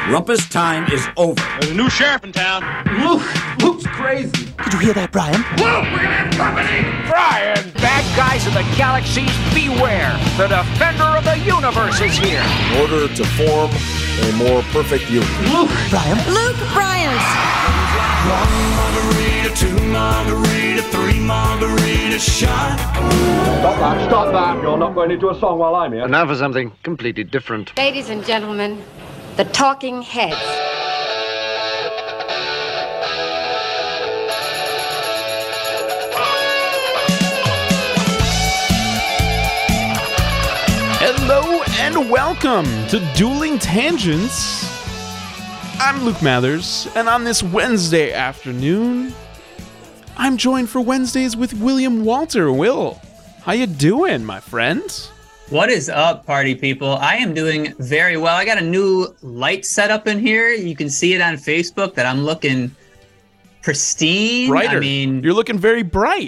Rumpus time is over. There's a new sheriff in town. Luke's crazy. Did you hear that, Brian? Luke, we're gonna have company! Brian! Bad guys of the galaxies, beware! The defender of the universe is here! In order to form a more perfect union. Luke! Brian? Luke Bryant! One margarita, two margarita, three margarita shot. Stop that. You're not going into a song while I'm here. And now for something completely different. Ladies and gentlemen, the Talking Heads. Hello and welcome to Dueling Tangents. I'm Luke Mathers, and on this Wednesday afternoon, I'm joined for Wednesdays with William Walter. Will, how you doing, my friend? What is up, party people? I am doing very well. I got a new light set up in here. You can see it on Facebook that I'm looking pristine. Brighter. I mean, you're looking very bright.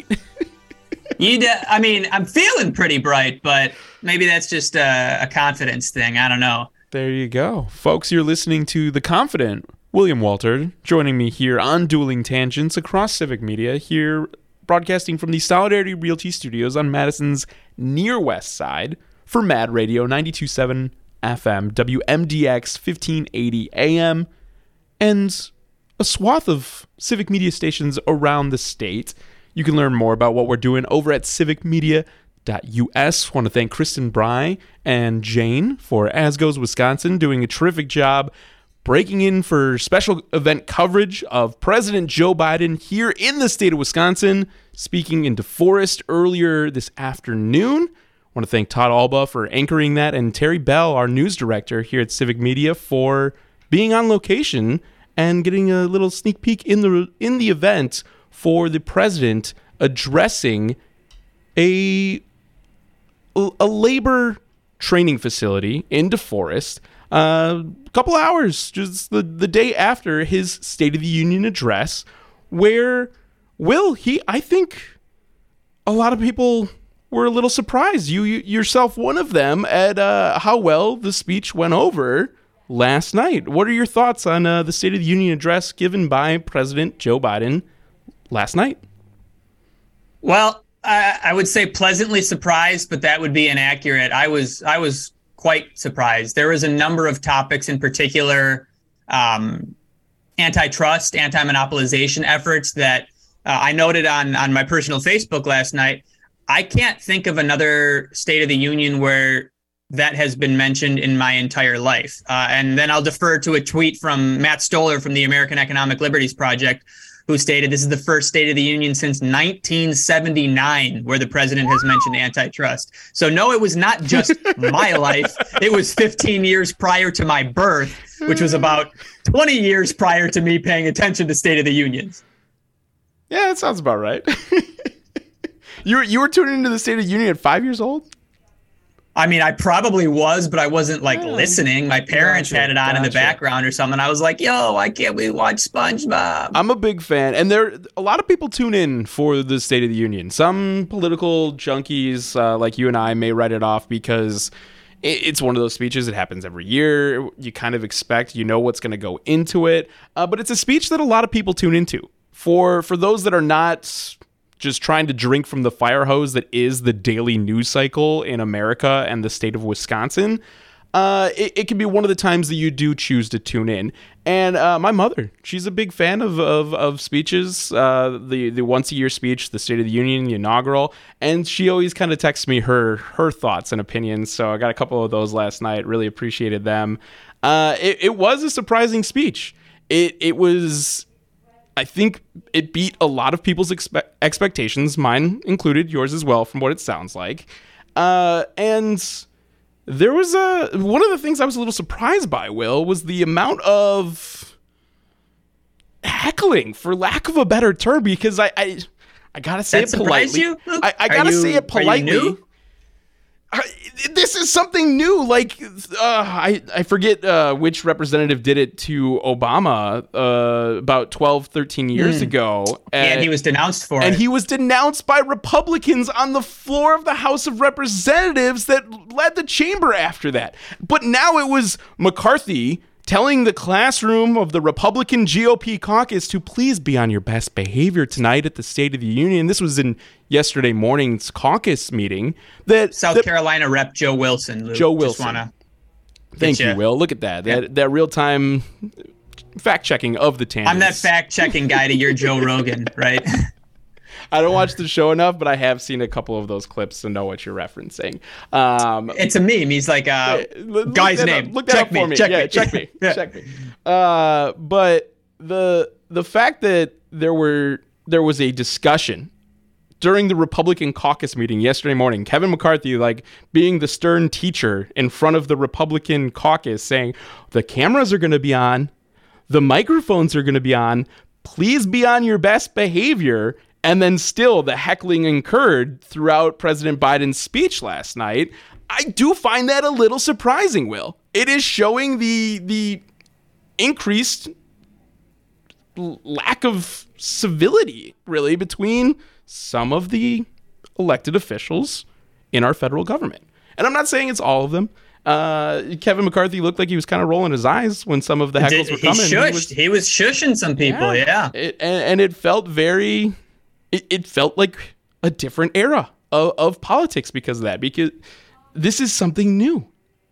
I'm feeling pretty bright, but maybe that's just a confidence thing. I don't know. There you go. Folks, you're listening to The Confident, William Walter, joining me here on Dueling Tangents across Civic Media, here broadcasting from the Solidarity Realty Studios on Madison's near west side for Mad Radio 92.7 FM, WMDX 1580 AM, and a swath of Civic Media stations around the state. You can learn more about what we're doing over at civicmedia.us. Want to thank Kristen Bry and Jane for As Goes Wisconsin doing a terrific job breaking in for special event coverage of President Joe Biden here in the state of Wisconsin, speaking in DeForest earlier this afternoon. Want to thank Todd Alba for anchoring that, and Terry Bell, our news director here at Civic Media, for being on location and getting a little sneak peek in the event for the president addressing a labor training facility in DeForest a couple hours, just the day after his State of the Union address, where I think a lot of people were a little surprised, you yourself one of them, at how well the speech went over last night. What are your thoughts on the State of the Union address given by President Joe Biden last night? Well, I would say pleasantly surprised, but that would be inaccurate. I was quite surprised. There was a number of topics, in particular, antitrust, anti-monopolization efforts that I noted on my personal Facebook last night. I can't think of another State of the Union where that has been mentioned in my entire life. And then I'll defer to a tweet from Matt Stoller from the American Economic Liberties Project, who stated this is the first State of the Union since 1979 where the president has mentioned antitrust. So no, it was not just my life. It was 15 years prior to my birth, which was about 20 years prior to me paying attention to State of the Unions. Yeah, that sounds about right. You were tuning into the State of the Union at 5 years old? I mean, I probably was, but I wasn't listening. My parents had it on in the background or something. I was like, yo, why can't we watch SpongeBob? I'm a big fan. And a lot of people tune in for the State of the Union. Some political junkies like you and I may write it off because it's one of those speeches. It happens every year. You kind of expect, what's going to go into it. But it's a speech that a lot of people tune into. For those that are not just trying to drink from the fire hose that is the daily news cycle in America and the state of Wisconsin, it can be one of the times that you do choose to tune in. And my mother, she's a big fan of speeches, the once-a-year speech, the State of the Union, the inaugural, and she always kind of texts me her thoughts and opinions, so I got a couple of those last night, really appreciated them. It was a surprising speech. It was... I think it beat a lot of people's expectations, mine included, yours as well, from what it sounds like. And there was one of the things I was a little surprised by, Will, was the amount of heckling, for lack of a better term, because I gotta say it politely. You? I gotta say it politely. This is something new. Like, I forget which representative did it to Obama about 12, 13 years ago. And he was denounced for it. And he was denounced by Republicans on the floor of the House of Representatives that led the chamber after that. But now it was McCarthy telling the classroom of the Republican GOP caucus to please be on your best behavior tonight at the State of the Union. This was in yesterday morning's caucus meeting. South Carolina Rep. Joe Wilson. Luke. Joe Wilson. Thank you, Will. Look at that. That real-time fact-checking of the tangents. I'm that fact-checking guy to your Joe Rogan, right? I don't watch the show enough, but I have seen a couple of those clips to know what you're referencing. It's a meme. He's like, guy's name. Look that up for me. Check me. Check me. But the fact that there was a discussion during the Republican caucus meeting yesterday morning, Kevin McCarthy, like being the stern teacher in front of the Republican caucus, saying the cameras are going to be on, the microphones are going to be on, please be on your best behavior. And then still the heckling incurred throughout President Biden's speech last night. I do find that a little surprising, Will. It is showing the increased lack of civility, really, between some of the elected officials in our federal government. And I'm not saying it's all of them. Kevin McCarthy looked like he was kind of rolling his eyes when some of the heckles were coming. He was shushing some people, yeah. And it felt very... It felt like a different era of politics because of that, because this is something new.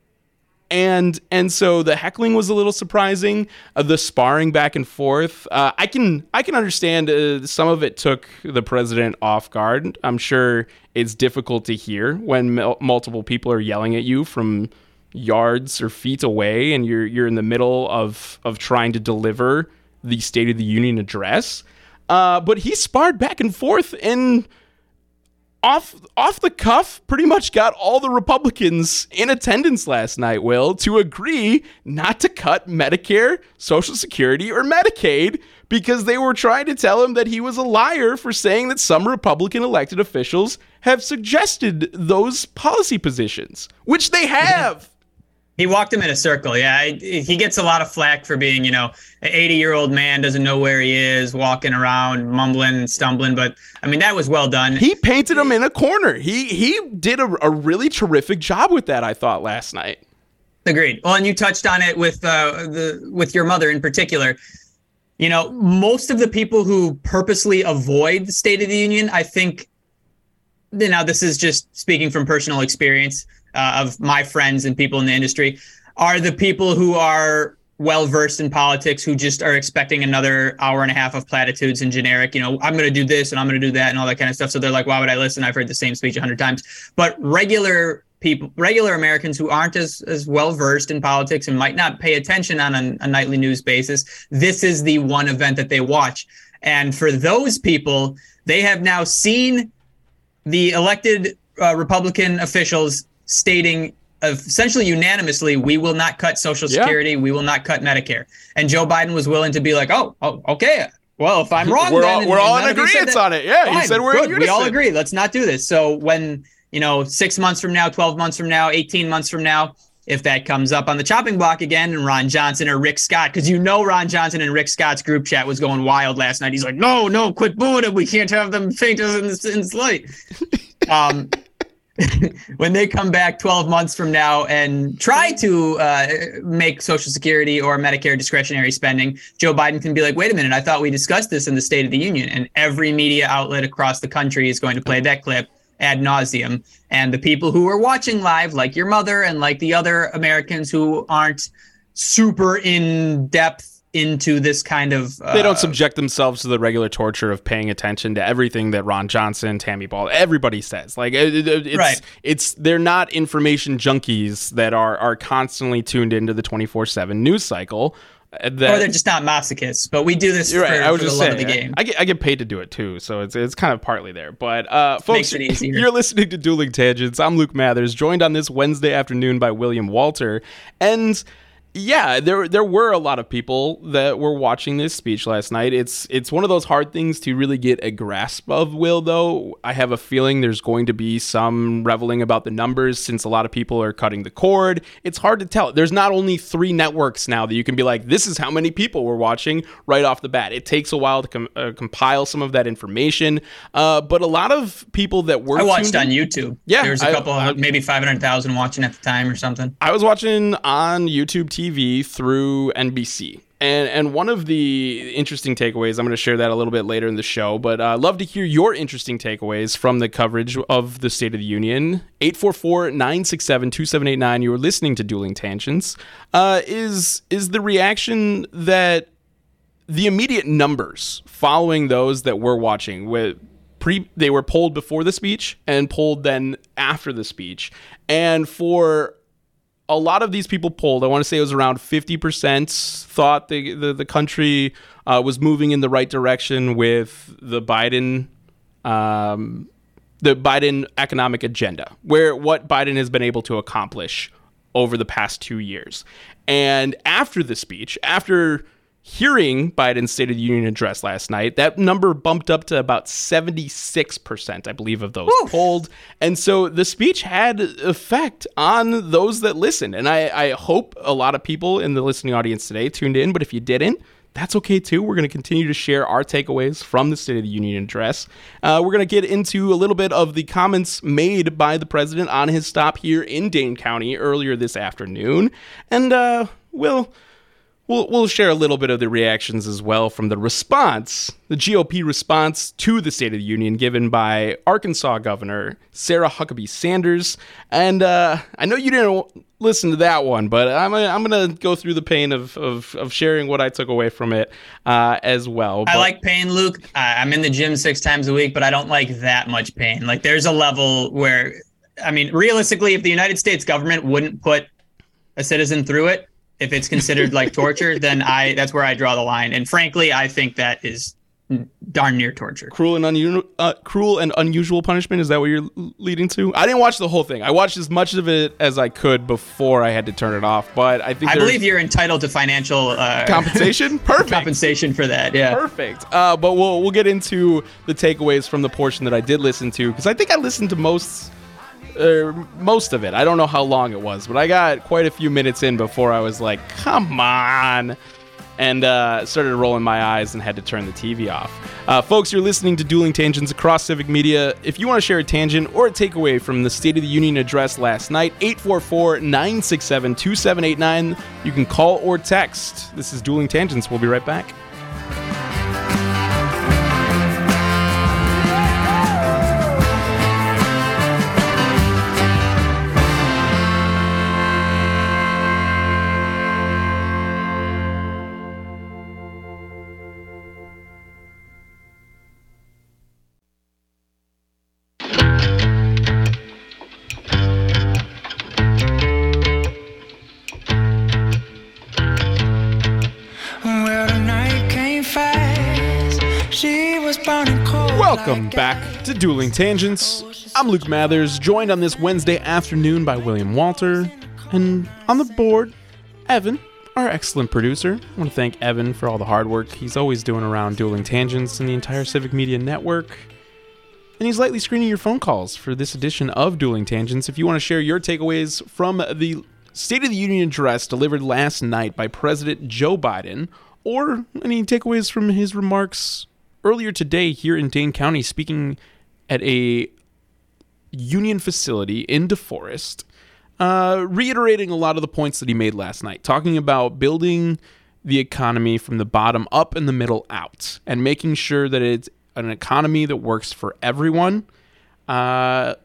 And so the heckling was a little surprising. The sparring back and forth. I can understand some of it took the president off guard. I'm sure it's difficult to hear when multiple people are yelling at you from yards or feet away, and you're in the middle of trying to deliver the State of the Union address. But he sparred back and forth and off the cuff pretty much got all the Republicans in attendance last night, Will, to agree not to cut Medicare, Social Security, or Medicaid because they were trying to tell him that he was a liar for saying that some Republican elected officials have suggested those policy positions, which they have. He walked him in a circle. Yeah, he gets a lot of flack for being, an 80-year-old man, doesn't know where he is, walking around, mumbling and stumbling. But, I mean, that was well done. He painted him in a corner. He did a really terrific job with that, I thought, last night. Agreed. Well, and you touched on it with your mother in particular. Most of the people who purposely avoid the State of the Union, I think, this is just speaking from personal experience, of my friends and people in the industry, are the people who are well-versed in politics, who just are expecting another hour and a half of platitudes and generic, I'm going to do this and I'm going to do that and all that kind of stuff. So they're like, why would I listen? I've heard the same speech 100 times. But regular Americans who aren't as well-versed in politics and might not pay attention on a nightly news basis, this is the one event that they watch. And for those people, they have now seen the elected Republican officials stating essentially unanimously, we will not cut Social Security, we will not cut Medicare. And Joe Biden was willing to be like, oh okay. Well, if I'm wrong, we're all in agreement on it. Yeah, fine, he said we're in unison. We all agree. Let's not do this. So when, 6 months from now, 12 months from now, 18 months from now, if that comes up on the chopping block again and Ron Johnson or Rick Scott, because Ron Johnson and Rick Scott's group chat was going wild last night. He's like, no, quit booing him. We can't have them faint us in this light. When they come back 12 months from now and try to make Social Security or Medicare discretionary spending, Joe Biden can be like, wait a minute, I thought we discussed this in the State of the Union. And every media outlet across the country is going to play that clip ad nauseum. And the people who are watching live, like your mother and like the other Americans who aren't super in depth into this kind of they don't subject themselves to the regular torture of paying attention to everything that Ron Johnson, Tammy Ball, everybody says. Like it's right. They're not information junkies that are constantly tuned into the 24/7 news cycle. Or they're just not masochists, but we do this for the love of the game. I get paid to do it too, so it's kind of partly there. But folks, you're listening to Dueling Tangents. I'm Luke Mathers, joined on this Wednesday afternoon by William Walter, and yeah, there were a lot of people that were watching this speech last night. It's one of those hard things to really get a grasp of, Will, though. I have a feeling there's going to be some reveling about the numbers since a lot of people are cutting the cord. It's hard to tell. There's not only 3 networks now that you can be like, this is how many people were watching right off the bat. It takes a while to compile some of that information. But a lot of people that were I watched on YouTube. Yeah. There's a couple, maybe 500,000 watching at the time or something. I was watching on YouTube TV TV through NBC. And one of the interesting takeaways, I'm going to share that a little bit later in the show, but I'd love to hear your interesting takeaways from the coverage of the State of the Union. 844-967-2789, you're listening to Dueling Tangents. Is the reaction that the immediate numbers following those that we're watching, they were polled before the speech and polled then after the speech, and for a lot of these people polled, I want to say it was around 50% thought the country was moving in the right direction with the Biden economic agenda, what Biden has been able to accomplish over the past 2 years. And after the speech, after hearing Biden's State of the Union address last night, that number bumped up to about 76%, I believe, of those polled. And so the speech had effect on those that listened. And I hope a lot of people in the listening audience today tuned in, but if you didn't, that's okay too. We're going to continue to share our takeaways from the State of the Union address. We're going to get into a little bit of the comments made by the president on his stop here in Dane County earlier this afternoon. And We'll share a little bit of the reactions as well from the response, the GOP response to the State of the Union given by Arkansas Governor Sarah Huckabee Sanders. And I know you didn't listen to that one, but I'm going to go through the pain of sharing what I took away from it as well. I like pain, Luke. I'm in the gym 6 times a week, but I don't like that much pain. Like, there's a level where, I mean, realistically, if the United States government wouldn't put a citizen through it, if it's considered like torture, then that's where I draw the line. And frankly, I think that is darn near torture. Cruel and unusual punishment. Is that what you're leading to? I didn't watch the whole thing. I watched as much of it as I could before I had to turn it off. But I believe you're entitled to financial compensation. Perfect compensation for that. Yeah, perfect. But we'll get into the takeaways from the portion that I did listen to, because I think I listened to most of it. I don't know how long it was, but I got quite a few minutes in before I was like, come on, and started rolling my eyes and had to turn the TV off. Folks, you're listening to Dueling Tangents across Civic Media. If you want to share a tangent or a takeaway from the State of the Union address last night, 844-967-2789. You can call or text. This is Dueling Tangents. We'll be right back. Welcome back to Dueling Tangents. I'm Luke Mathers, joined on this Wednesday afternoon by William Walter, and on the board, Evan, our excellent producer. I want to thank Evan for all the hard work he's always doing around Dueling Tangents and the entire Civic Media Network. And he's lightly screening your phone calls for this edition of Dueling Tangents. If you want to share your takeaways from the State of the Union address delivered last night by President Joe Biden, or any takeaways from his remarks earlier today here in Dane County, speaking at a union facility in DeForest, reiterating a lot of the points that he made last night, talking about building the economy from the bottom up and the middle out, and making sure that it's an economy that works for everyone. And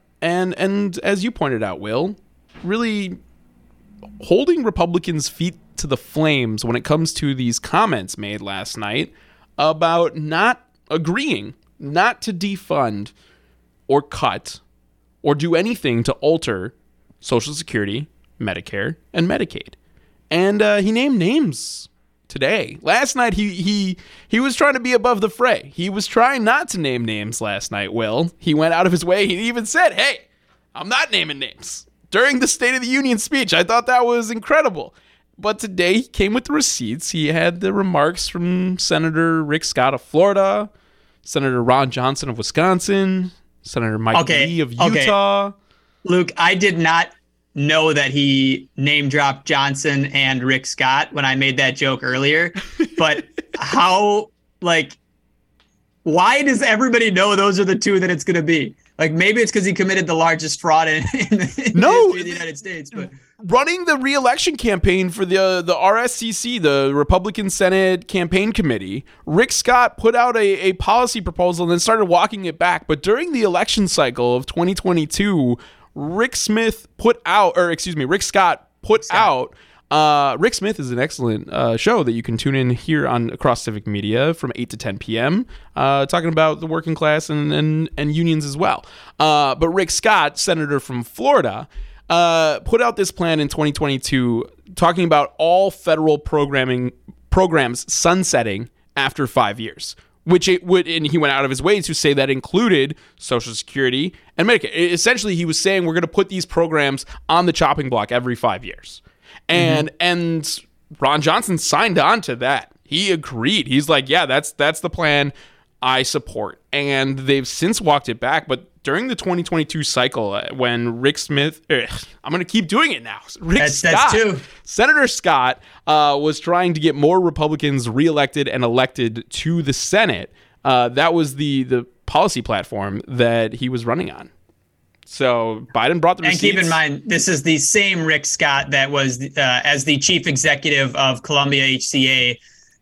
as you pointed out, Will, really holding Republicans' feet to the flames when it comes to these comments made last night about not agreeing not to defund or cut or do anything to alter Social Security, Medicare, and Medicaid. And he named names today. Last night, he was trying to be above the fray. He was trying not to name names last night, Will. He went out of his way. He even said, hey, I'm not naming names. During the State of the Union speech, I thought that was incredible. But today, he came with the receipts. He had the remarks from Senator Rick Scott of Florida, Senator Ron Johnson of Wisconsin, Senator Mike Lee of Utah. Okay. Luke, I did not know that he name-dropped Johnson and Rick Scott when I made that joke earlier. But why does everybody know those are the two that it's going to be? Like maybe it's because he committed the largest fraud in the history of the United States. But running the re-election campaign for the RSCC, the Republican Senate Campaign Committee, Rick Scott put out a policy proposal and then started walking it back. But during the election cycle of 2022, Rick Scott put out. Rick Smith is an excellent show that you can tune in here on Across Civic Media from 8 to 10 p.m. Talking about the working class and unions as well. But Rick Scott, senator from Florida, put out this plan in 2022 talking about all federal programs sunsetting after 5 years. Which it would, and he went out of his way to say that included Social Security and Medicare. Essentially, he was saying we're going to put these programs on the chopping block every 5 years. And Ron Johnson signed on to that. He agreed. He's like, yeah, that's the plan I support. And they've since walked it back. But during the 2022 cycle, when Rick Smith, I'm going to keep doing it now. Senator Scott was trying to get more Republicans reelected and elected to the Senate. That was the policy platform that he was running on. So Biden brought the receipts. And keep in mind, this is the same Rick Scott that was as the chief executive of Columbia HCA.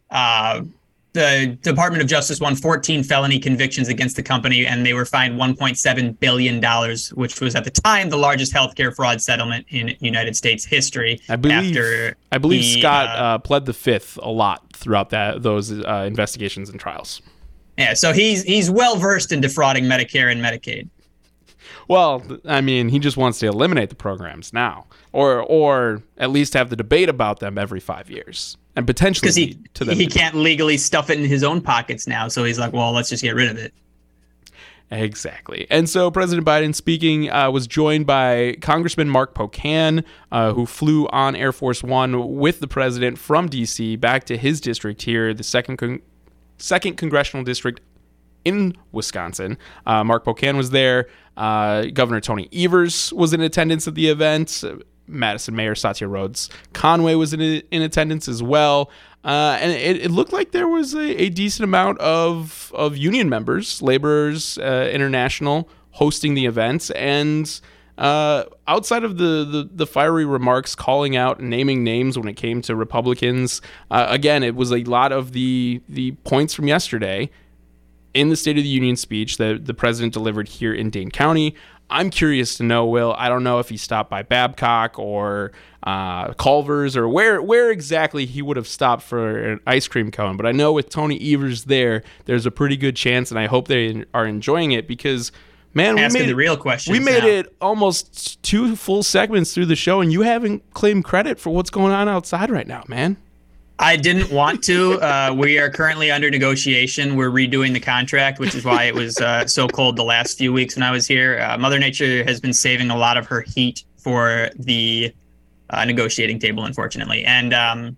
The Department of Justice won 14 felony convictions against the company, and they were fined $1.7 billion, which was at the time the largest healthcare fraud settlement in United States history. I believe Scott pled the fifth a lot throughout those investigations and trials. Yeah, so he's well versed in defrauding Medicare and Medicaid. Well, I mean, he just wants to eliminate the programs now, or at least have the debate about them every 5 years, and potentially because he can't legally stuff it in his own pockets now. So he's like, well, let's just get rid of it. Exactly. And so President Biden speaking was joined by Congressman Mark Pocan, who flew on Air Force One with the president from D.C. back to his district here, the second congressional district in Wisconsin. Mark Pocan was there. Governor Tony Evers was in attendance at the event. Madison Mayor Satya Rhodes Conway was in attendance as well. And it looked like there was a decent amount of union members, Laborers International, hosting the event. And outside of the fiery remarks calling out and naming names when it came to Republicans, again, it was a lot of the points from yesterday in the State of the Union speech that the president delivered here in Dane County. I'm curious to know, Will, I don't know if he stopped by Babcock or Culver's or where exactly he would have stopped for an ice cream cone. But I know with Tony Evers there's a pretty good chance, and I hope they are enjoying it because, man, we made it almost 2 full segments through the show, and you haven't claimed credit for what's going on outside right now, man. I didn't want to. We are currently under negotiation. We're redoing the contract, which is why it was so cold the last few weeks when I was here. Mother Nature has been saving a lot of her heat for the negotiating table, unfortunately. And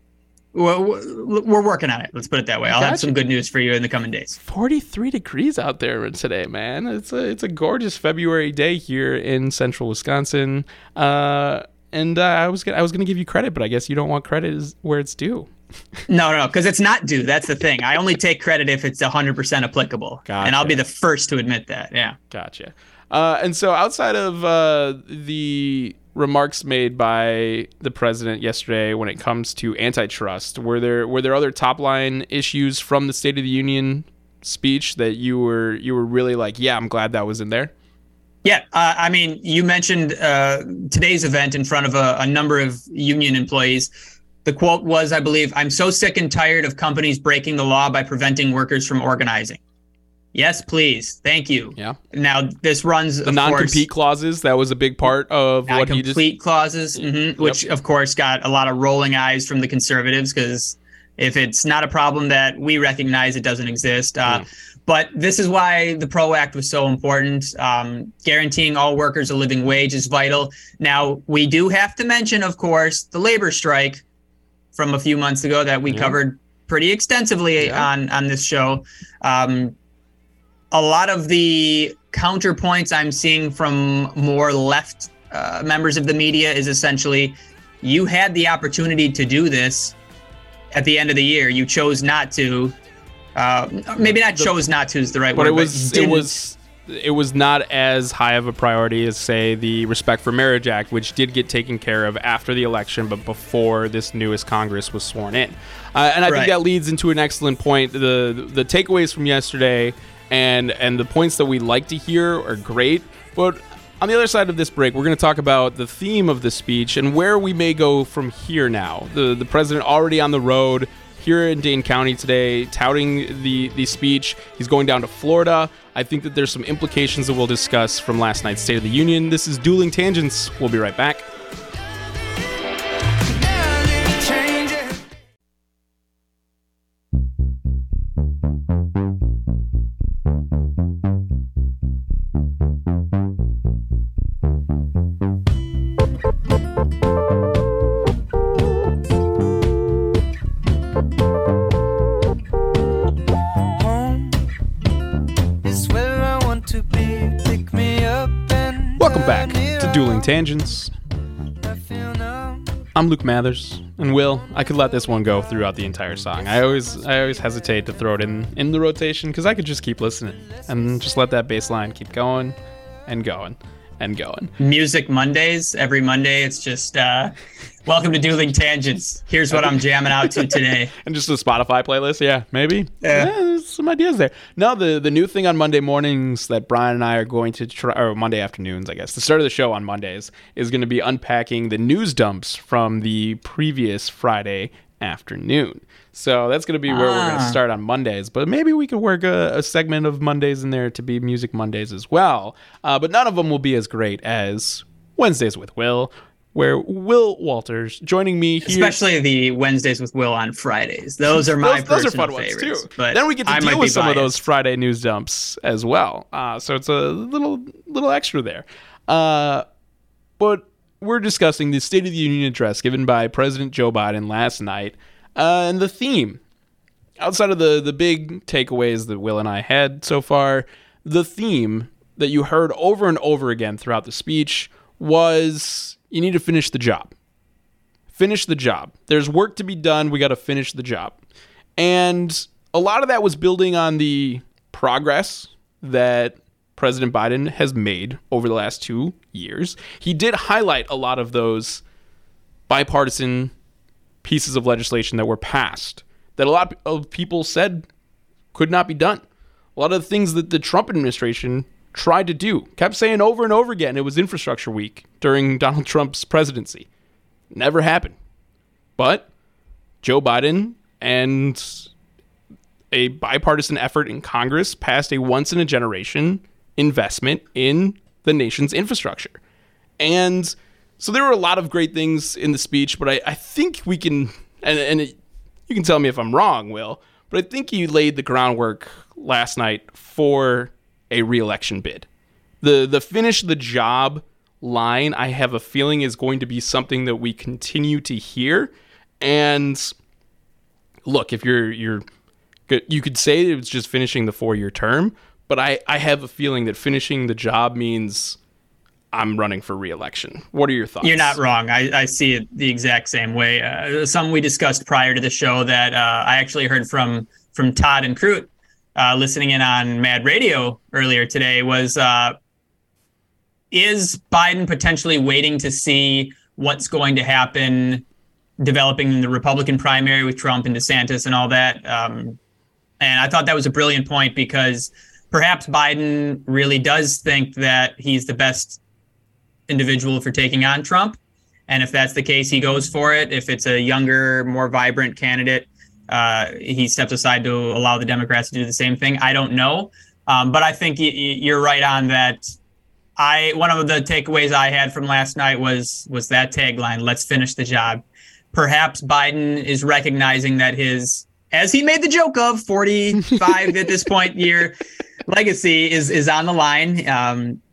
we're working on it. Let's put it that way. I'll have some good news for you in the coming days. 43 degrees out there today, man. It's a gorgeous February day here in central Wisconsin. And I was gonna give you credit, but I guess you don't want credit where it's due. No, because it's not due. That's the thing. I only take credit if it's 100% applicable. Gotcha. And I'll be the first to admit that. Yeah. Gotcha. And so outside of the remarks made by the president yesterday when it comes to antitrust, were there other top line issues from the State of the Union speech that you were really like, yeah, I'm glad that was in there? Yeah, I mean, you mentioned today's event in front of a number of union employees. The quote was, I believe, "I'm so sick and tired of companies breaking the law by preventing workers from organizing." Yes, please. Thank you. Yeah. Now, this runs, the non-compete clauses. That was a big part of what he just... Non-compete clauses, which, of course, got a lot of rolling eyes from the conservatives because if it's not a problem that we recognize, it doesn't exist. But this is why the PRO Act was so important. Guaranteeing all workers a living wage is vital. Now, we do have to mention, of course, the labor strike from a few months ago that we covered pretty extensively on this show. A lot of the counterpoints I'm seeing from more left members of the media is essentially, you had the opportunity to do this at the end of the year. You chose not to. Maybe not chose not to is the right word. But it was it was not as high of a priority as, say, the Respect for Marriage Act, which did get taken care of after the election, but before this newest Congress was sworn in. And I think that leads into an excellent point. The takeaways from yesterday and the points that we like to hear are great, but on the other side of this break, we're going to talk about the theme of the speech and where we may go from here now. The president already on the road here in Dane County today, touting the speech. He's going down to Florida. I think that there's some implications that we'll discuss from last night's State of the Union. This is Dueling Tangents. We'll be right back. Welcome back to Dueling Tangents. I'm Luke Mathers, and Will, I could let this one go throughout the entire song. I always hesitate to throw it in the rotation because I could just keep listening and just let that bass line keep going and going and going. Music Mondays, every Monday, it's just welcome to Dueling Tangents. Here's what I'm jamming out to today. And just a Spotify playlist, yeah, maybe. Yeah, there's some ideas there. No, the new thing on Monday mornings that Brian and I are going to try, or Monday afternoons, I guess, the start of the show on Mondays, is going to be unpacking the news dumps from the previous Friday afternoon. So that's going to be where we're going to start on Mondays. But maybe we could work a segment of Mondays in there to be Music Mondays as well. But none of them will be as great as Wednesdays with Will, where Will Walters joining me here. Especially the Wednesdays with Will on Fridays. Those are my those are fun favorites, ones too. But then we get to deal with some of those Friday news dumps as well. So it's a little extra there. But we're discussing the State of the Union address given by President Joe Biden last night. And the theme, outside of the big takeaways that Will and I had so far, the theme that you heard over and over again throughout the speech was you need to finish the job. Finish the job. There's work to be done. We got to finish the job. And a lot of that was building on the progress that President Biden has made over the last 2 years. He did highlight a lot of those bipartisan pieces of legislation that were passed that a lot of people said could not be done. A lot of the things that the Trump administration tried to do, kept saying over and over again, it was infrastructure week during Donald Trump's presidency. Never happened. But Joe Biden and a bipartisan effort in Congress passed a once-in-a-generation investment in the nation's infrastructure. And so there were a lot of great things in the speech, but I think we can, you can tell me if I'm wrong, Will, but I think you laid the groundwork last night for a re-election bid. The finish the job line, I have a feeling, is going to be something that we continue to hear. And look, if you could say it was just finishing the 4-year term, but I have a feeling that finishing the job means I'm running for re-election. What are your thoughts? You're not wrong. I see it the exact same way. Some we discussed prior to the show that I actually heard from Todd and Crute listening in on Mad Radio earlier today was, is Biden potentially waiting to see what's going to happen developing in the Republican primary with Trump and DeSantis and all that? And I thought that was a brilliant point because perhaps Biden really does think that he's the best individual for taking on Trump. And if that's the case, he goes for it. If it's a younger, more vibrant candidate, he steps aside to allow the Democrats to do the same thing. I don't know. But I think you're right on that. One of the takeaways I had from last night was that tagline, let's finish the job. Perhaps Biden is recognizing that his, as he made the joke of, 45 at this point year legacy is on the line.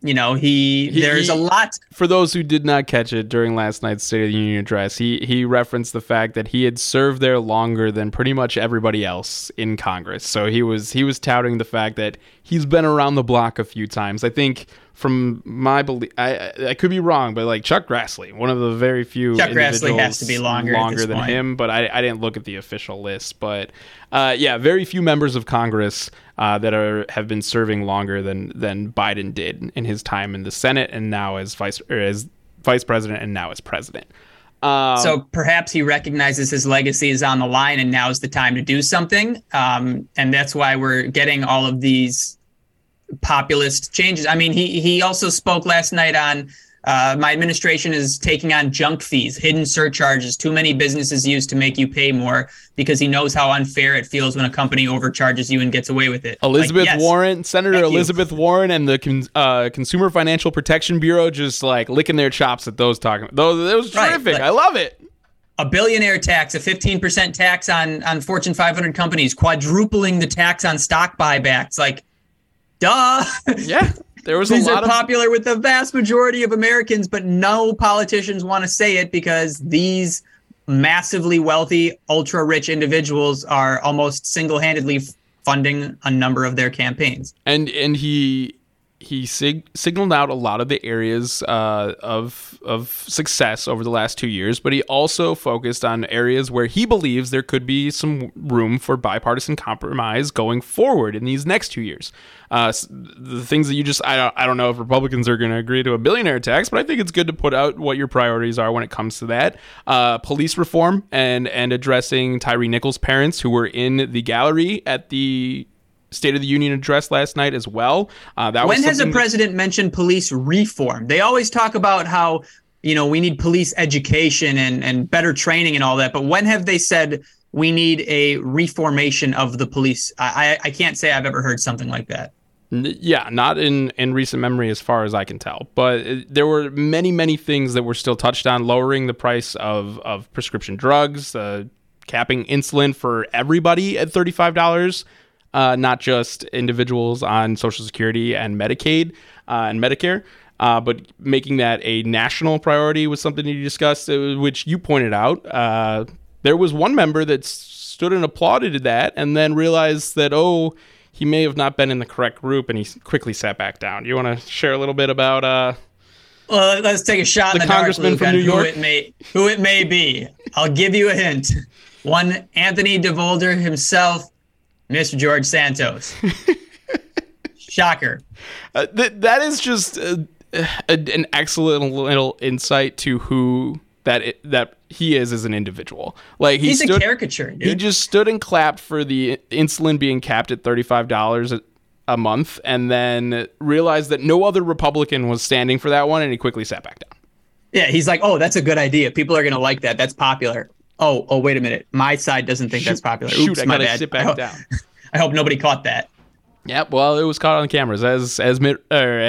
there's a lot. For those who did not catch it during last night's State of the Union address, he referenced the fact that he had served there longer than pretty much everybody else in Congress. So he was touting the fact that he's been around the block a few times. I think from my belief, I could be wrong, but like Chuck Grassley, one of the very few Chuck individuals Grassley has to be longer than him, but I didn't look at the official list. But very few members of Congress that have been serving longer than Biden did in his time in the Senate, and now as vice president, and now as president. So perhaps he recognizes his legacy is on the line, and now's the time to do something. And that's why we're getting all of these populist changes. I mean, he also spoke last night on my administration is taking on junk fees, hidden surcharges too many businesses use to make you pay more, because he knows how unfair it feels when a company overcharges you and gets away with it. Senator Elizabeth Warren and the Consumer Financial Protection Bureau just like licking their chops at those talking. Those, it was terrific. Right. I love it. A billionaire tax, a 15% tax on Fortune 500 companies, quadrupling the tax on stock buybacks. Like, duh. Yeah. There was These are popular with the vast majority of Americans, but no politicians want to say it because these massively wealthy, ultra-rich individuals are almost single-handedly funding a number of their campaigns. And he signaled out a lot of the areas of success over the last 2 years, but he also focused on areas where he believes there could be some room for bipartisan compromise going forward in these next 2 years. The things that you just, I don't know if Republicans are going to agree to a billionaire tax, but I think it's good to put out what your priorities are when it comes to that. Police reform and addressing Tyree Nichols' parents who were in the gallery at the State of the Union address last night as well. When has a president mentioned police reform? They always talk about how, we need police education and better training and all that. But when have they said we need a reformation of the police? I can't say I've ever heard something like that. Yeah, not in recent memory as far as I can tell. But there were many, many things that were still touched on, lowering the price of prescription drugs, capping insulin for everybody at $35, not just individuals on Social Security and Medicaid and Medicare, but making that a national priority was something you discussed, which you pointed out. There was one member that stood and applauded that and then realized that, he may have not been in the correct group, and he quickly sat back down. You want to share a little bit about well, let's take a shot in the congressman dark, from New York? Who it may be. I'll give you a hint. One Anthony DeVolder himself, Mr. George Santos. Shocker. That is just an excellent little insight to who that he is as an individual. Like he's a caricature, dude. He just stood and clapped for the insulin being capped at $35 a month, and then realized that no other Republican was standing for that one, and he quickly sat back down. Yeah, he's like, that's a good idea. People are gonna like that. That's popular. Oh, wait a minute. My side doesn't think that's popular. Oops, I my gotta bad. sit back down. I hope nobody caught that. Yep. Well, it was caught on cameras as Mitt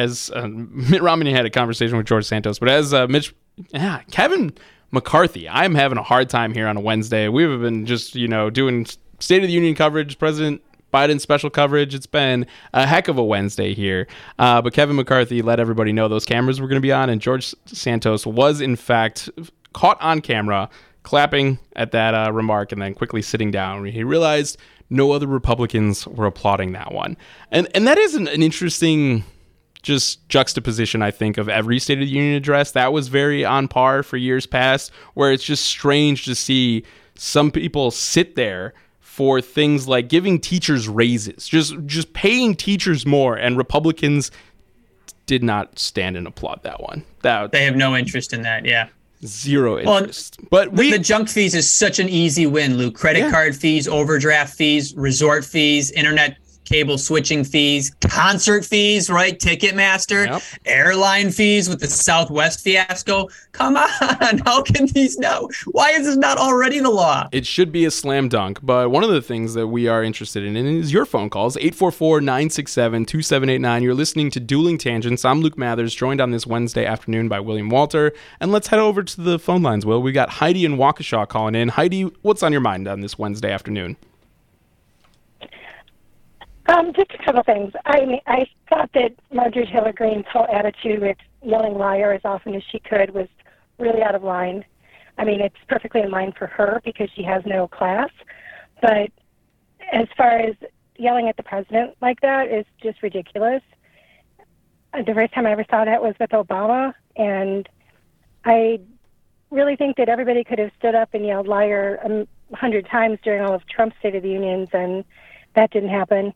Romney had a conversation with George Santos, but as Kevin McCarthy, I'm having a hard time here on a Wednesday. We've been just doing State of the Union coverage, President Biden special coverage. It's been a heck of a Wednesday here. But Kevin McCarthy let everybody know those cameras were going to be on, and George Santos was in fact caught on camera clapping at that remark and then quickly sitting down. He realized no other Republicans were applauding that one. And that is an interesting just juxtaposition, I think, of every State of the Union address. That was very on par for years past, where it's just strange to see some people sit there for things like giving teachers raises, just paying teachers more, and Republicans did not stand and applaud that one. They have no interest in that, yeah. Zero interest. But the junk fees is such an easy win, Luke. Credit card fees, overdraft fees, resort fees, internet cable switching fees, concert fees, right? Ticketmaster, airline fees with the Southwest fiasco. Come on, how can these now? Why is this not already the law? It should be a slam dunk, but one of the things that we are interested in is your phone calls, 844-967-2789. You're listening to Dueling Tangents. I'm Luke Mathers, joined on this Wednesday afternoon by William Walter, and let's head over to the phone lines, Will. We got Heidi in Waukesha calling in. Heidi, what's on your mind on this Wednesday afternoon? Just a couple things. I mean, I thought that Marjorie Taylor Greene's whole attitude with yelling liar as often as she could was really out of line. I mean, it's perfectly in line for her because she has no class. But as far as yelling at the president like that is just ridiculous. The first time I ever saw that was with Obama, and I really think that everybody could have stood up and yelled liar 100 times during all of Trump's State of the Unions, and that didn't happen.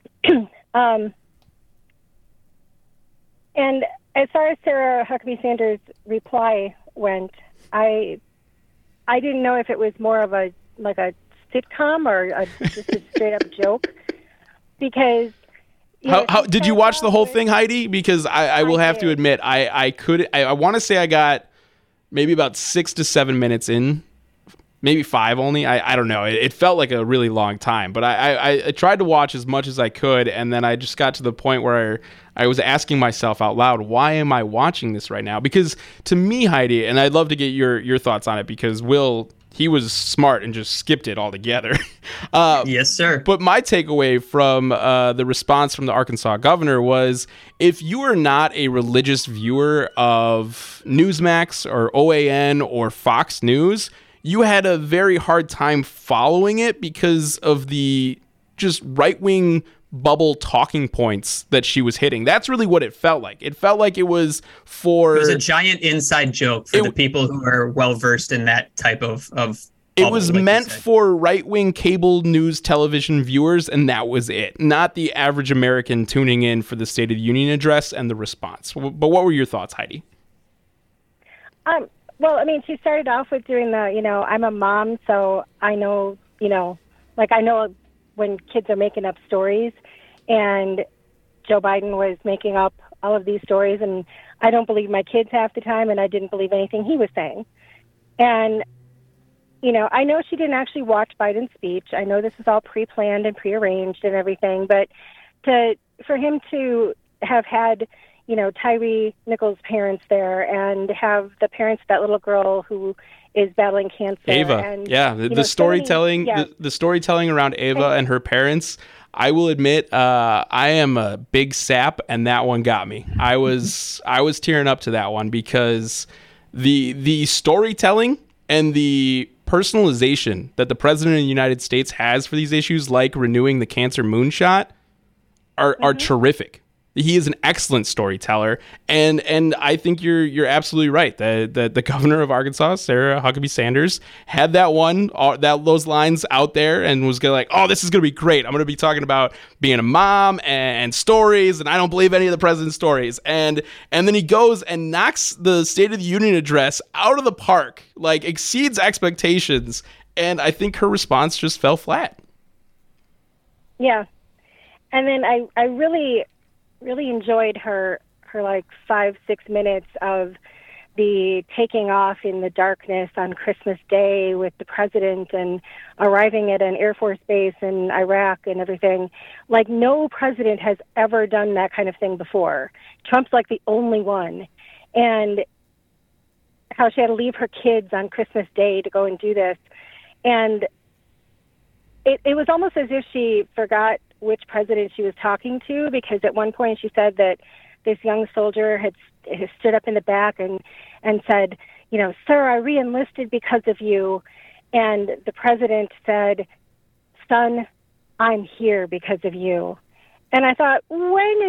And as far as Sarah Huckabee Sanders' reply went, I didn't know if it was more of a sitcom or just a straight up joke, because how did you watch the whole thing, Heidi? Because I will have to admit I want to say I got maybe about 6 to 7 minutes in, maybe 5 only. I don't know. It felt like a really long time, but I tried to watch as much as I could, and then I just got to the point where I was asking myself out loud, why am I watching this right now? Because to me, Heidi, and I'd love to get your thoughts on it, because Will, he was smart and just skipped it altogether. Yes, sir. But my takeaway from the response from the Arkansas governor was, if you are not a religious viewer of Newsmax or OAN or Fox News, you had a very hard time following it because of the just right-wing bubble talking points that she was hitting. That's really what it felt like. It felt like it was for... It was a giant inside joke for the people who are well-versed in that type of it was meant for right-wing cable news television viewers, and that was it. Not the average American tuning in for the State of the Union address and the response. But what were your thoughts, Heidi? Well, I mean, she started off with doing the, I'm a mom, so I know, I know when kids are making up stories, and Joe Biden was making up all of these stories, and I don't believe my kids half the time, and I didn't believe anything he was saying. And, I know she didn't actually watch Biden's speech. I know this is all pre-planned and prearranged and everything, but for him to have had Tyree Nichols' parents there, and have the parents of that little girl who is battling cancer. Ava, and, the storytelling, the storytelling around Ava and her parents. I will admit, I am a big sap, and that one got me. I was tearing up to that one, because the storytelling and the personalization that the president of the United States has for these issues, like renewing the cancer moonshot, are terrific. He is an excellent storyteller, and I think you're absolutely right. The governor of Arkansas, Sarah Huckabee Sanders, had those lines out there and was gonna this is gonna be great. I'm gonna be talking about being a mom and stories, and I don't believe any of the president's stories. And then he goes and knocks the State of the Union address out of the park, exceeds expectations, and I think her response just fell flat. Yeah, and then I really enjoyed her 5-6 minutes of the taking off in the darkness on Christmas Day with the president and arriving at an Air Force base in Iraq and everything. No president has ever done that kind of thing before. Trump's the only one. And how she had to leave her kids on Christmas Day to go and do this. And it was almost as if she forgot which president she was talking to, because at one point she said that this young soldier had stood up in the back and said, sir, I re-enlisted because of you. And the president said, son, I'm here because of you. And I thought, when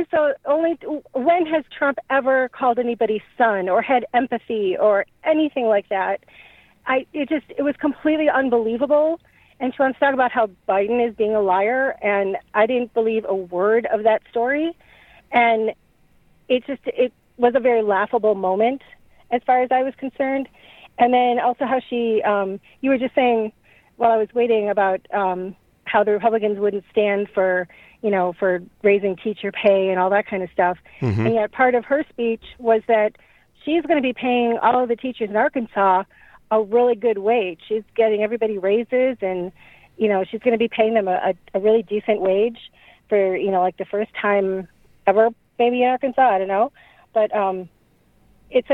has Trump ever called anybody son or had empathy or anything like that? It was completely unbelievable. And she wants to talk about how Biden is being a liar, and I didn't believe a word of that story. And it was a very laughable moment as far as I was concerned. And then also how she, you were just saying while I was waiting about how the Republicans wouldn't stand for raising teacher pay and all that kind of stuff. Mm-hmm. And yet part of her speech was that she's going to be paying all of the teachers in Arkansas a really good wage. She's getting everybody raises, and she's going to be paying them a really decent wage for the first time ever maybe in Arkansas. I don't know, but it's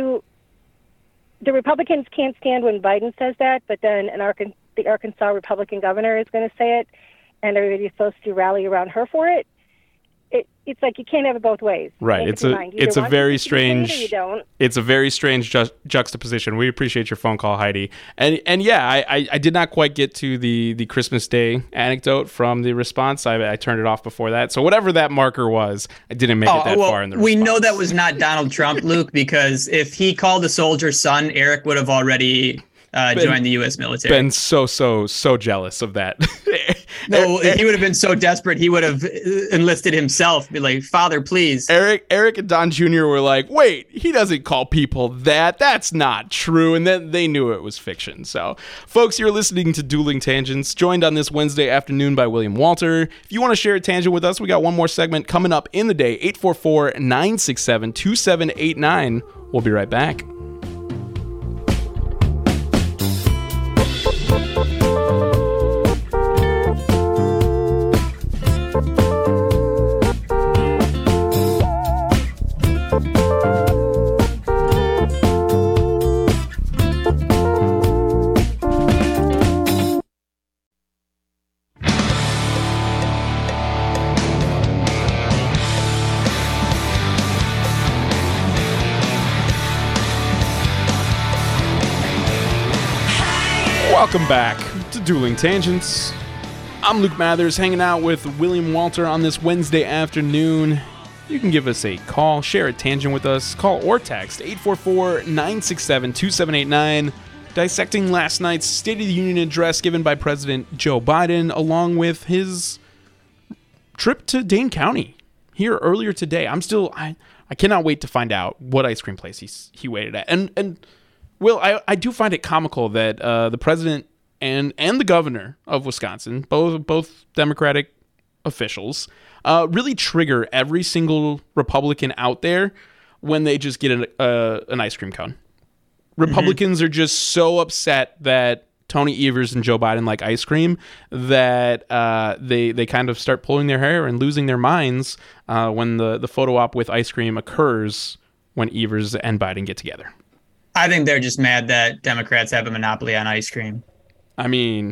the Republicans can't stand when Biden says that, but then the Arkansas Republican governor is going to say it, and everybody's supposed to rally around her for it. It's like you can't have it both ways. Right. It's a very strange. You don't. It's a very strange juxtaposition. We appreciate your phone call, Heidi. And yeah, I did not quite get to the Christmas Day anecdote from the response. I turned it off before that. So whatever that marker was, I didn't make it that far in the response. We know that was not Donald Trump, Luke, because if he called a soldier's son, Eric would have already joined the U.S. military. Been so jealous of that. No, he would have been so desperate, he would have enlisted himself. Be like, Father, please. Eric and Don Jr. were like, wait, he doesn't call people that. That's not true. And then they knew it was fiction. So, folks, you're listening to Dueling Tangents, joined on this Wednesday afternoon by William Walter. If you want to share a tangent with us, we got one more segment coming up in the day, 844-967-2789. We'll be right back. Welcome back to Dueling Tangents. I'm Luke Mathers, hanging out with William Walter on this Wednesday afternoon. You can give us a call, share a tangent with us, call or text 844-967-2789, dissecting last night's State of the Union address given by President Joe Biden, along with his trip to Dane County here earlier today. I cannot wait to find out what ice cream place he waited at. And Will, I do find it comical that the president and the governor of Wisconsin, both Democratic officials, really trigger every single Republican out there when they just get an ice cream cone. Republicans are just so upset that Tony Evers and Joe Biden like ice cream that they kind of start pulling their hair and losing their minds when the photo op with ice cream occurs when Evers and Biden get together. I think they're just mad that Democrats have a monopoly on ice cream. I mean,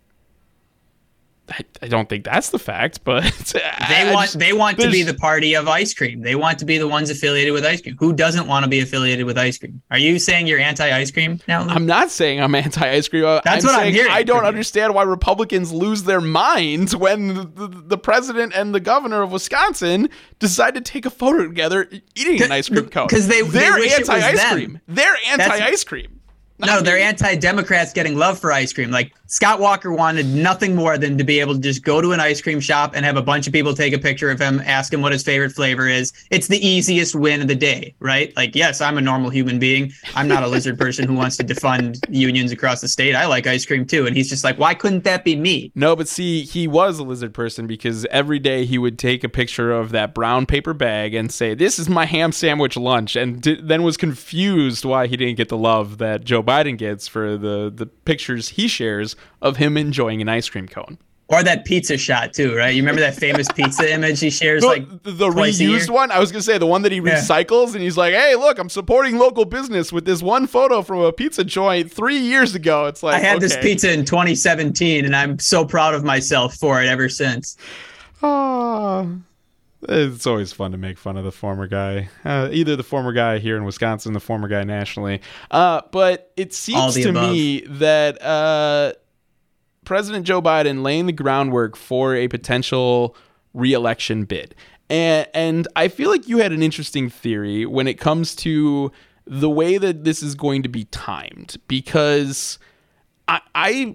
I don't think that's the fact, but they want to be the party of ice cream. They want to be the ones affiliated with ice cream. Who doesn't want to be affiliated with ice cream? Are you saying you're anti-ice cream now, Luke? I'm not saying I'm anti-ice cream. That's what I'm hearing. I don't understand why Republicans lose their minds when the president and the governor of Wisconsin decide to take a photo together eating an ice cream cone. Because they're anti-ice cream. They're anti-ice cream. No, they're anti-Democrats getting love for ice cream. Like, Scott Walker wanted nothing more than to be able to just go to an ice cream shop and have a bunch of people take a picture of him, ask him what his favorite flavor is. It's the easiest win of the day, right? Like, yes, I'm a normal human being. I'm not a lizard person who wants to defund unions across the state. I like ice cream too. And he's just like, why couldn't that be me? No, but see, he was a lizard person because every day he would take a picture of that brown paper bag and say, this is my ham sandwich lunch. And then was confused why he didn't get the love that Joe Biden gets for the pictures he shares of him enjoying an ice cream cone. Or that pizza shot too, right? You remember that famous pizza image he shares the reused one? I was going to say the one that he recycles and he's like, hey, look, I'm supporting local business with this one photo from a pizza joint 3 years ago. It's like, I had this pizza in 2017 and I'm so proud of myself for it ever since. Oh, it's always fun to make fun of the former guy, either the former guy here in Wisconsin, the former guy nationally. But it seems to me that President Joe Biden laying the groundwork for a potential re-election bid. And I feel like you had an interesting theory when it comes to the way that this is going to be timed, because I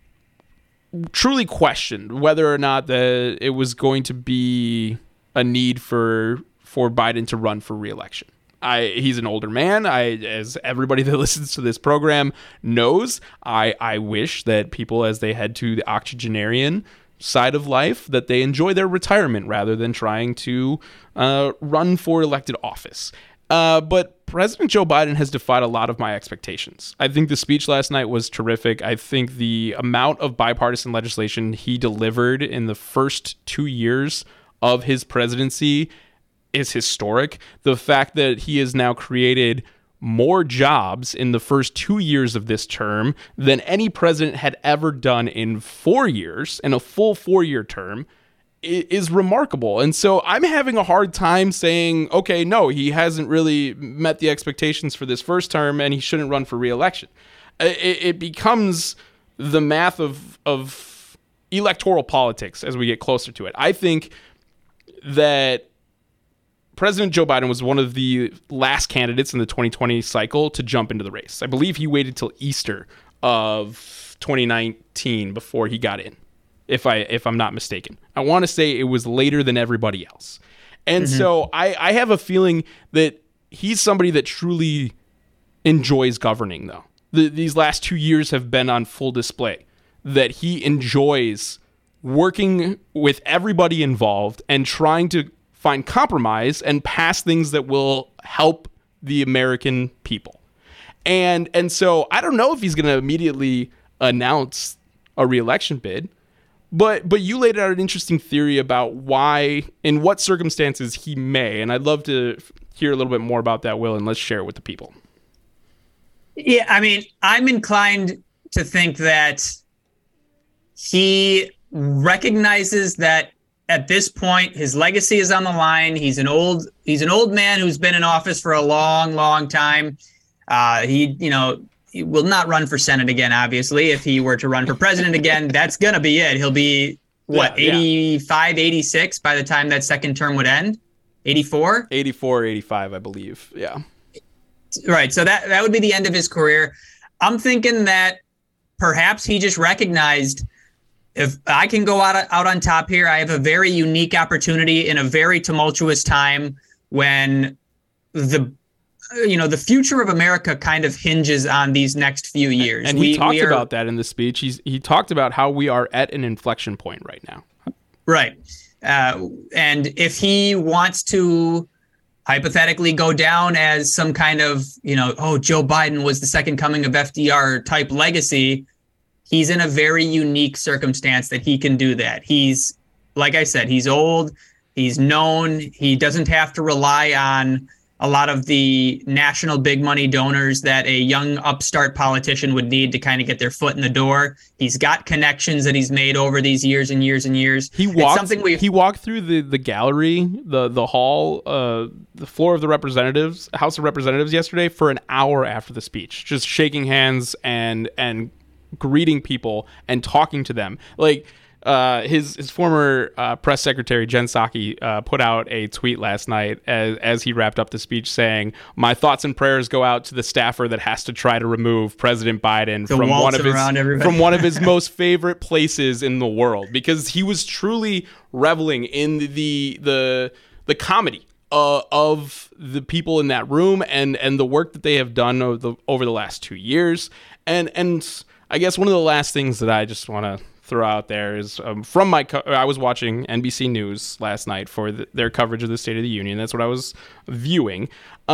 truly questioned whether or not that it was going to be a need for Biden to run for re-election. He's an older man. As everybody that listens to this program knows, I wish that people, as they head to the octogenarian side of life, that they enjoy their retirement rather than trying to run for elected office. But President Joe Biden has defied a lot of my expectations. I think the speech last night was terrific. I think the amount of bipartisan legislation he delivered in the first 2 years of his presidency is historic. The fact that he has now created more jobs in the first 2 years of this term than any president had ever done in 4 years, in a full 4-year term, is remarkable. And so I'm having a hard time saying, okay, no, he hasn't really met the expectations for this first term and he shouldn't run for re-election. It becomes the math of electoral politics as we get closer to it. I think that President Joe Biden was one of the last candidates in the 2020 cycle to jump into the race. I believe he waited till Easter of 2019 before he got in, if I'm not mistaken. I want to say it was later than everybody else. And so I have a feeling that he's somebody that truly enjoys governing, though. These last 2 years have been on full display that he enjoys working with everybody involved and trying to find compromise and pass things that will help the American people. And so I don't know if he's going to immediately announce a re-election bid, but you laid out an interesting theory about why, in what circumstances he may, and I'd love to hear a little bit more about that, Will, and let's share it with the people. Yeah, I mean, I'm inclined to think that he recognizes that at this point, his legacy is on the line. He's an old man who's been in office for a long, long time. He will not run for Senate again, obviously. If he were to run for president again, that's going to be it. He'll be, 85, 86 by the time that second term would end? 84? 84, 85, I believe. Yeah. Right. So that would be the end of his career. I'm thinking that perhaps he just recognized, if I can go out on top here, I have a very unique opportunity in a very tumultuous time when the future of America kind of hinges on these next few years. And he talked about that in the speech. He talked about how we are at an inflection point right now. Right. And if he wants to hypothetically go down as some kind of, Joe Biden was the second coming of FDR type legacy, he's in a very unique circumstance that he can do that. He's, like I said, he's old, he's known, he doesn't have to rely on a lot of the national big money donors that a young upstart politician would need to kind of get their foot in the door. He's got connections that he's made over these years and years and years. He walked through the gallery, the hall, the floor of the House of Representatives yesterday for an hour after the speech, just shaking hands and greeting people and talking to them. Like his former press secretary Jen Psaki put out a tweet last night as he wrapped up the speech saying, "My thoughts and prayers go out to the staffer that has to try to remove President Biden from one of his most favorite places in the world," because he was truly reveling in the comedy of the people in that room and the work that they have done over the last 2 years. And I guess one of the last things that I just want to throw out there is I was watching NBC News last night for their coverage of the State of the Union. That's what I was viewing.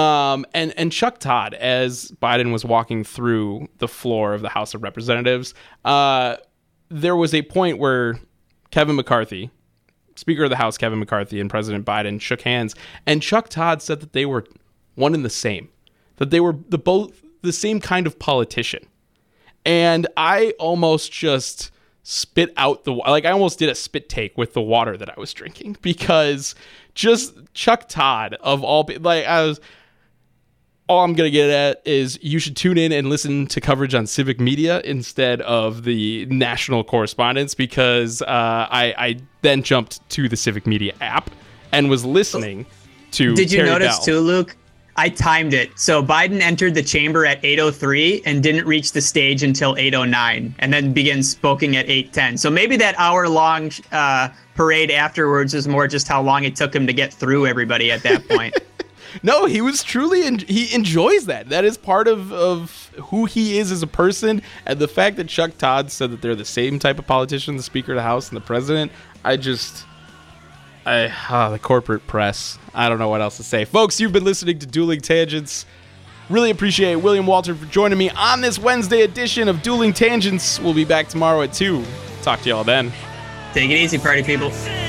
And Chuck Todd, as Biden was walking through the floor of the House of Representatives, there was a point where Kevin McCarthy, Speaker of the House Kevin McCarthy, and President Biden shook hands, and Chuck Todd said that they were one and the same, that they were both the same kind of politician. And I almost just spit out I almost did a spit take with the water that I was drinking, because just Chuck Todd of all, all I'm going to get at is you should tune in and listen to coverage on civic media instead of the national correspondence, because I then jumped to the civic media app and was listening to Did you Terry notice Bell. too, Luke? I timed it. So Biden entered the chamber at 8:03 and didn't reach the stage until 8:09, and then began speaking at 8:10. So maybe that hour-long parade afterwards is more just how long it took him to get through everybody at that point. No, he was truly, he enjoys that. That is part of who he is as a person. And the fact that Chuck Todd said that they're the same type of politician, the Speaker of the House and the President, the corporate press. I don't know what else to say. Folks, you've been listening to Dueling Tangents. Really appreciate William Walter for joining me on this Wednesday edition of Dueling Tangents. We'll be back tomorrow at 2. Talk to y'all then. Take it easy, party people.